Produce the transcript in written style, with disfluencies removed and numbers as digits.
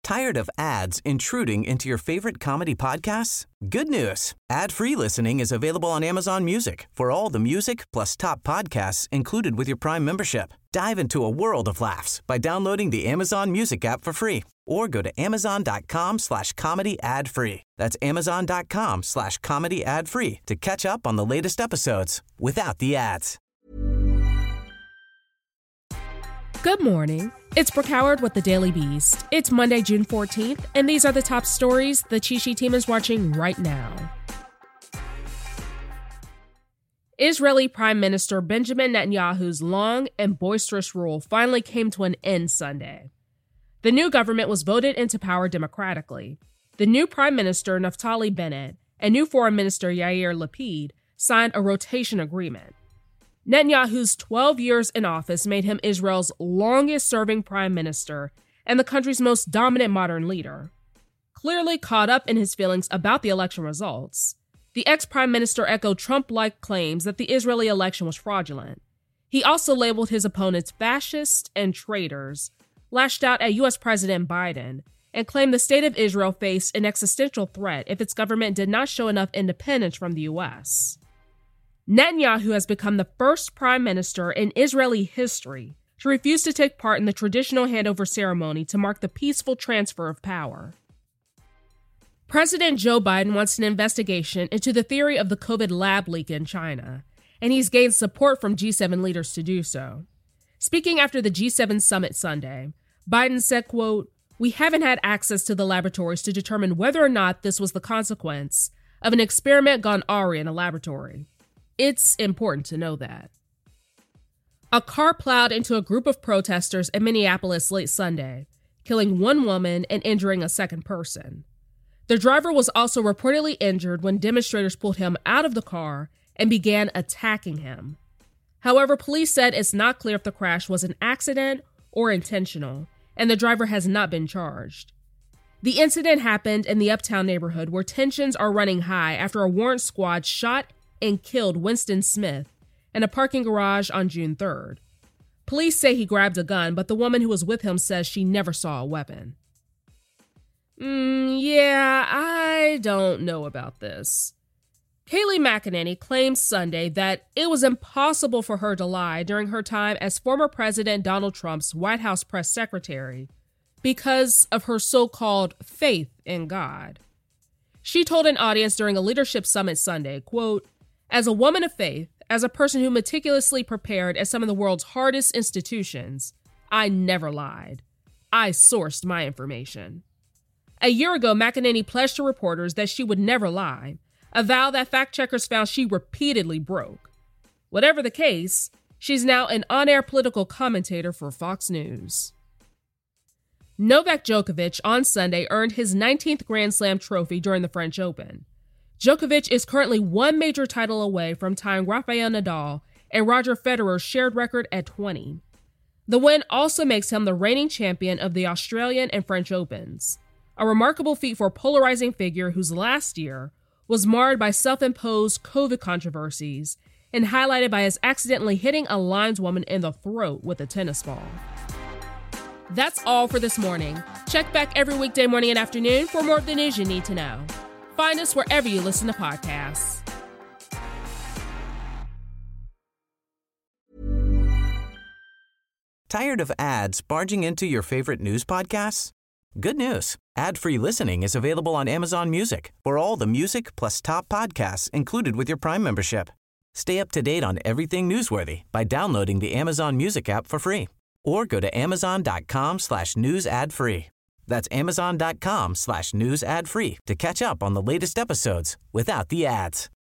Tired of ads intruding into your favorite comedy podcasts? Good news. Ad-free listening is available on Amazon Music for all the music plus top podcasts included with your Prime membership. Dive into a world of laughs by downloading the Amazon Music app for free or go to amazon.com/comedy ad-free. That's amazon.com/comedy ad-free to catch up on the latest episodes without the ads. Good morning. It's Brooke Howard with The Daily Beast. It's Monday, June 14th, and these are the top stories the Cheat Sheet team is watching right now. Israeli Prime Minister Benjamin Netanyahu's long and boisterous rule finally came to an end Sunday. The new government was voted into power democratically. The new Prime Minister, Naftali Bennett, and new Foreign Minister, Yair Lapid, signed a rotation agreement. Netanyahu's 12 years in office made him Israel's longest-serving prime minister and the country's most dominant modern leader. Clearly caught up in his feelings about the election results, the ex-prime minister echoed Trump-like claims that the Israeli election was fraudulent. He also labeled his opponents fascists and traitors, lashed out at U.S. President Biden, and claimed the state of Israel faced an existential threat if its government did not show enough independence from the U.S. Netanyahu has become the first prime minister in Israeli history to refuse to take part in the traditional handover ceremony to mark the peaceful transfer of power. President Joe Biden wants an investigation into the theory of the COVID lab leak in China, and he's gained support from G7 leaders to do so. Speaking after the G7 summit Sunday, Biden said, quote, "We haven't had access to the laboratories to determine whether or not this was the consequence of an experiment gone awry in a laboratory. It's important to know that." A car plowed into a group of protesters in Minneapolis late Sunday, killing one woman and injuring a second person. The driver was also reportedly injured when demonstrators pulled him out of the car and began attacking him. However, police said it's not clear if the crash was an accident or intentional, and the driver has not been charged. The incident happened in the Uptown neighborhood where tensions are running high after a warrant squad shot and killed Winston Smith in a parking garage on June 3rd. Police say he grabbed a gun, but the woman who was with him says she never saw a weapon. I don't know about this. Kayleigh McEnany claims Sunday that it was impossible for her to lie during her time as former President Donald Trump's White House press secretary because of her so-called faith in God. She told an audience during a leadership summit Sunday, quote, "As a woman of faith, as a person who meticulously prepared at some of the world's hardest institutions, I never lied. I sourced my information." A year ago, McEnany pledged to reporters that she would never lie, a vow that fact-checkers found she repeatedly broke. Whatever the case, she's now an on-air political commentator for Fox News. Novak Djokovic on Sunday earned his 19th Grand Slam trophy during the French Open. Djokovic is currently one major title away from tying Rafael Nadal and Roger Federer's shared record at 20. The win also makes him the reigning champion of the Australian and French Opens, a remarkable feat for a polarizing figure whose last year was marred by self-imposed COVID controversies and highlighted by his accidentally hitting a lineswoman in the throat with a tennis ball. That's all for this morning. Check back every weekday morning and afternoon for more of the news you need to know. Find us wherever you listen to podcasts. Tired of ads barging into your favorite news podcasts? Good news. Ad-free listening is available on Amazon Music for all the music plus top podcasts included with your Prime membership. Stay up to date on everything newsworthy by downloading the Amazon Music app for free or go to amazon.com/news ad free. That's amazon.com/news ad free to catch up on the latest episodes without the ads.